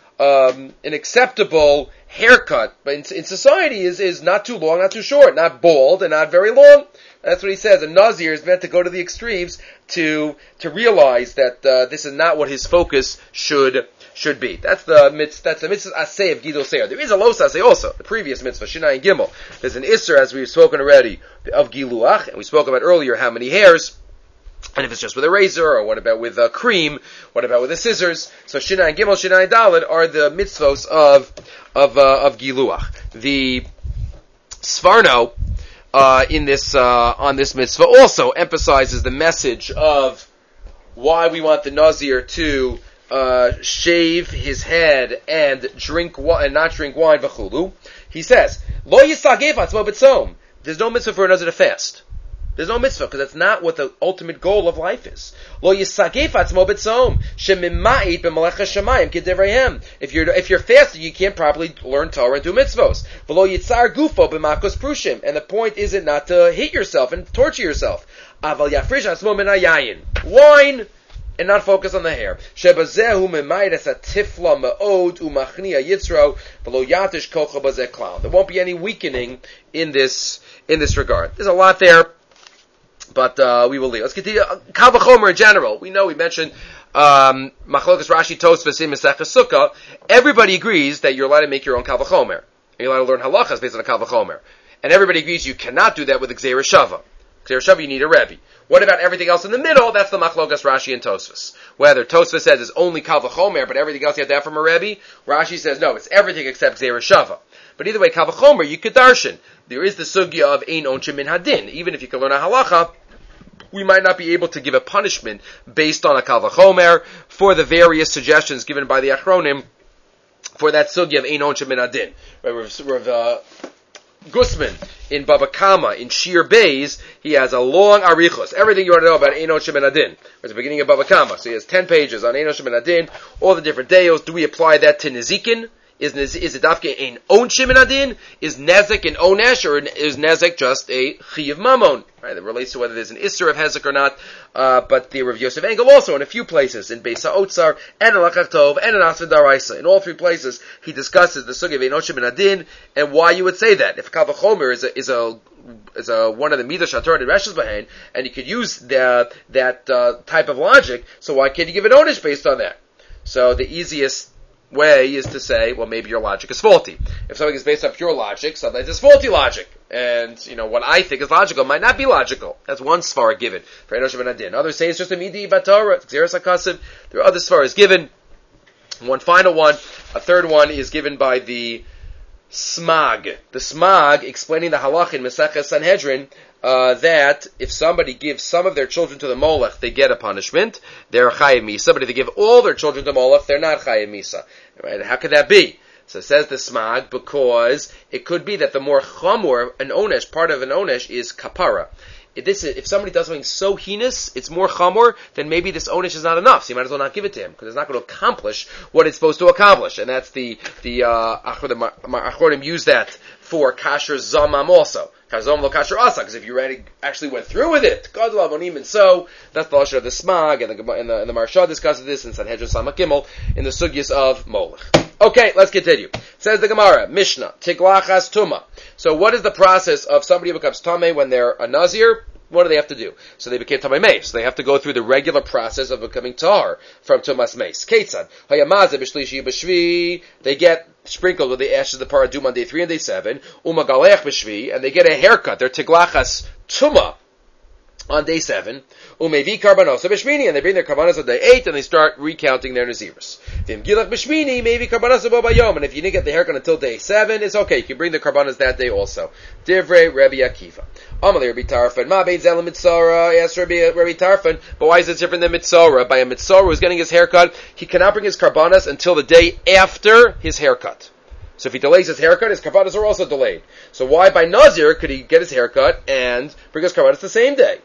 um, an acceptable haircut. But in, in society is, is not too long, not too short, not bald, and not very long. That's what he says. A Nazir is meant to go to the extremes to to realize that uh, this is not what his focus should should be. That's the mitzvah. That's the mitzvah aseh of Gidol Seir. There is a los aseh also. The previous mitzvah Shinai and Gimel. There's an isser, as we've spoken already, of Giluach, and we spoke about earlier how many hairs. And if it's just with a razor, or what about with a cream? What about with the scissors? So Shinai and Gimel, Shinai and Daled are the mitzvos of of uh, of Giluach. The Sfarno uh, in this uh, on this mitzvah also emphasizes the message of why we want the Nazir to uh, shave his head and drink wa- and not drink wine. V'chulu. He says, "Lo yisagev atzmo b'tzom." There's no mitzvah for a Nazir to fast. There's no mitzvah, because that's not what the ultimate goal of life is. Lo yisagef atzmo b'tzom shemima'it b'malech hashamayim k'devreihem. If you're if you're fasting, you can't properly learn Torah and do mitzvos. V'lo yitzar gufo b'makos prushim. And the point isn't not to hit yourself and torture yourself. Aval yafrish atzmo min hayayin. Wine, and not focus on the hair. Shebazehu mimayit es atifla ma'od umachniya yitzro v'lo yatish kocha bazeh klal. There won't be any weakening in this in this regard. There's a lot there, but uh, we will leave. Let's continue. Kal v'chomer in general. We know we mentioned um, Machlokas Rashi Tosfos in Maseches Sukkah, everybody agrees that you're allowed to make your own Kal V'chomer. You're allowed to learn halachas based on a Kal V'chomer. And everybody agrees you cannot do that with Gzeira Shava. Gzeira Shava, you need a Rebbe. What about everything else in the middle? That's the Machlokas Rashi and Tosfos. Whether Tosfos says it's only Kal V'chomer, but everything else you have to have from a Rebbe, Rashi says no, it's everything except Gzeira Shava. But either way, Kal V'chomer, you could darshan. There is the sugya of Ein Onshim Min Hadin. Even if you can learn a halacha, we might not be able to give a punishment based on a Kal V'chomer for the various suggestions given by the Achronim for that sugya of Ein Onshim Min Hadin. Rav uh, Gusman in Baba Kama in Shir Beis, he has a long arichos. Everything you want to know about Ein Onshim Min Hadin. It's the beginning of Baba Kama. So he has ten pages on Ein Onshim Min Hadin, all the different deos. Do we apply that to Nezikin? Is is it dafke ein onshim min adin? Is nezek an onesh, or is nezek just a chiyav mamon? Right, that relates to whether there's an isser of hezek or not. Uh, but the Rav Yosef Engel also in a few places in Beis HaOtzar and in Lachach Tov and in Asfed Daraisa. In all three places, he discusses the sugya of ein onshim min adin and why you would say that. If Kal V'chomer is a is a is a one of the midah shator and reshes behind, and you could use the, that uh, type of logic, so why can't you give an onesh based on that? So the easiest way is to say, well, maybe your logic is faulty. If something is based on pure logic, sometimes it's faulty logic. And, you know, what I think is logical might not be logical. That's one svara given for Enosh Ben Adin. Others say it's just a midi batorah, Xeris HaKasim. There are other svaras given. One final one, a third one is given by the Smag. The Smag, explaining the halach in Masechah Sanhedrin, Uh, that if somebody gives some of their children to the Molech, they get a punishment. They're Chayav Misa. But if they give all their children to Molech, they're not Chayav Misa. Right? How could that be? So it says the Smag, because it could be that the more chamor, an onesh, part of an onesh is kapara. If, this is, if somebody does something so heinous, it's more chamor, then maybe this onesh is not enough. So you might as well not give it to him, because it's not going to accomplish what it's supposed to accomplish. And that's the, the, uh, Achronim use that for kasher zamam also. Kazom lo kasher asa, because if you already actually went through with it, gadol avonim, and so that's the lashon of the Smag, and the and the, and the Maharsha discusses this in Sanhedrin Samach Gimel in the sugyas of Molech. Okay, let's continue. Says the Gemara, Mishnah, Tiglachas Tuma. So what is the process of somebody who becomes Tameh when they're a Nazir? What do they have to do? So they became Tamei Meis. So they have to go through the regular process of becoming Tar from Tumas Meis. Ketzad. Hayamazah b'shlishi b'shvi. They get sprinkled with the ashes of the paradum on day three and day seven. Umagalech b'shvi. And they get a haircut. They're Tiglachas Tuma on day seven. Umevi karbanos b'shmini. And they bring their karbanos on day eight and they start recounting their Nazirus. Vim gilach b'shmini. Maybe karbanos b'bayom. And if you didn't get the haircut until day seven, it's okay. You can bring the karbanos that day also. Divrei Rabbi Akiva. Amalei Rabbi Tarfon. Ma bein zel mitzora. Yes, Rabbi, Rabbi Tarfon. But why is it different than mitzora? By a mitzora who's getting his haircut, he cannot bring his karbanos until the day after his haircut. So if he delays his haircut, his karbanos are also delayed. So why by Nazir could he get his haircut and bring his karbanos the same day?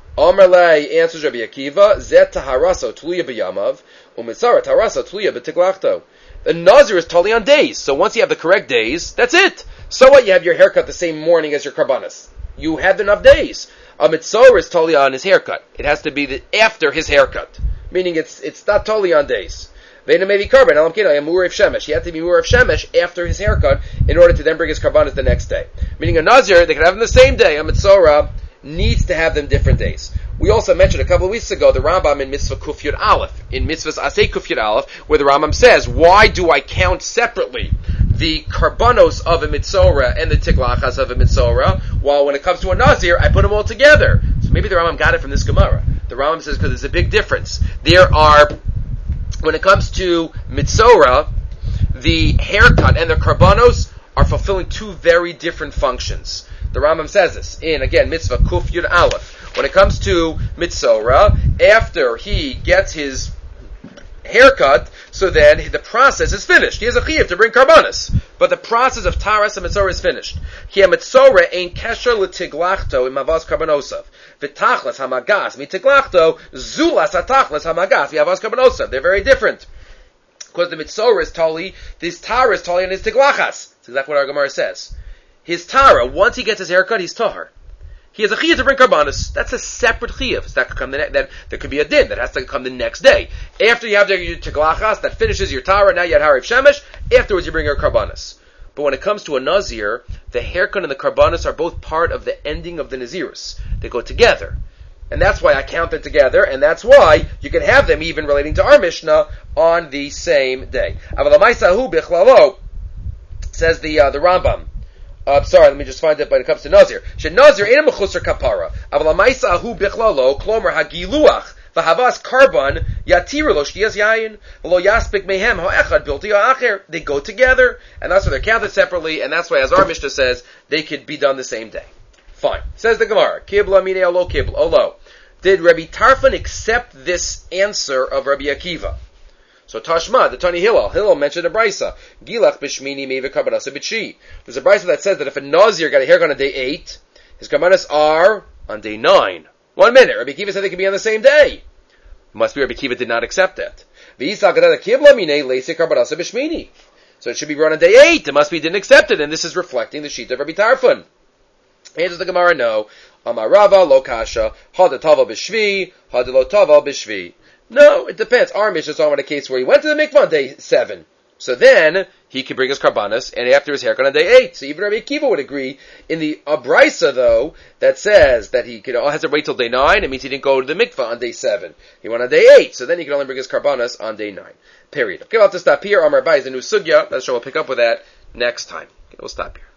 Amalei answers Rabbi Akiva. Zet taharaso tluya b'yamav. Umitzara taharaso tluya b'tiglachto. The Nazir is totally on days. So once you have the correct days, that's it. So what? You have your haircut the same morning as your karbanos. You have enough days. A mitzvah is totally on his haircut. It has to be the, after his haircut. Meaning it's it's not totally on days. Vena maybe carbon. Alam kino yamur shemesh. He had to be mur of shemesh after his haircut in order to then bring his karbanos the next day. Meaning a Nazir, they can have them the same day. A mitzvah needs to have them different days. We also mentioned a couple of weeks ago the Rambam in Mitzvah Kuf Yud Aleph, in Mitzvahs Asay Kuf Yud Aleph, where the Rambam says, why do I count separately the karbanos of a mitzora and the tiglachas of a mitzora, while when it comes to a Nazir, I put them all together? So maybe the Rambam got it from this Gemara. The Rambam says because there's a big difference. There are, when it comes to mitzora, the haircut and the karbanos are fulfilling two very different functions. The Rambam says this in, again, Mitzvah Kuf Yud Aleph. When it comes to mitzora, after he gets his haircut, so then the process is finished. He has a chiyuv to bring karbanos, but the process of taras and mitzora is finished. Ki mitzora ain't kesher l'tiglachto in mavas karbanosav. V'tachlas hamagas mitiglachto zulas atachlas hamagas v'avas karbanosav. They're very different. Because the mitzora is totally, this tara is totally in his tiglachas. That's exactly what our Gemara says. His tara, once he gets his haircut, he's tahar. He has a chiyuv to bring karbanos. That's a separate chiyuv. So that could come the ne- that there could be a din that has to come the next day. After you have your tiglachas, that finishes your tara. Now you had hariv shemesh. Afterwards, you bring your karbanos. But when it comes to a nazir, the haircut and the karbanos are both part of the ending of the nazirus. They go together. And that's why I count them together, and that's why you can have them even relating to our Mishnah on the same day. Avalamaisa bichlalo, says the uh, the Rambam. Uh, sorry, let me just find it when it comes to Nazir. She Nazir ain't a mechusar kapara. Avalamaisa hu bichlalo klomer hagiluach v'havas karban yatiru lo shtiyas yayin v'lo yaspik mehem ha'echad bilti ha'acher. They go together, and that's why they're counted separately, and that's why, as our Mishnah says, they could be done the same day. Fine. Says the Gemara, Kibla mine olo kibla, olo. Did Rabbi Tarfon accept this answer of Rabbi Akiva? So Tashma, the Tani Hillel, Hillel mentioned a brisa. Gilach b'shmini meiva karbanasa b'tshi. There's a brisa that says that if a Nazir got a haircut on day eight, his karbanas are on day nine. One minute. Rabbi Akiva said they could be on the same day. Must be Rabbi Akiva did not accept that. Kibla mine leise karbanasa b'shmini. So it should be run on day eight. It must be didn't accept it, and this is reflecting the sheet of Rabbi Tarfon. Answers the Gemara, no. Amarava lo kasha, hadatava b'shvi, hadalotava b'shvi. No, it depends. Our Mishnah is talking about a case where he went to the mikvah on day seven. So then, he could bring his karbanas, and after his haircut on day eight. So even Rabbi Akiva would agree. In the Abraisa, though, that says that he could, has to wait till day nine, it means he didn't go to the mikvah on day seven. He went on day eight, so then he could only bring his karbanas on day nine. Period. Okay, we'll have to stop here. Amar Bai is a new sugya. That's sure we'll pick up with that next time. Okay, we'll stop here.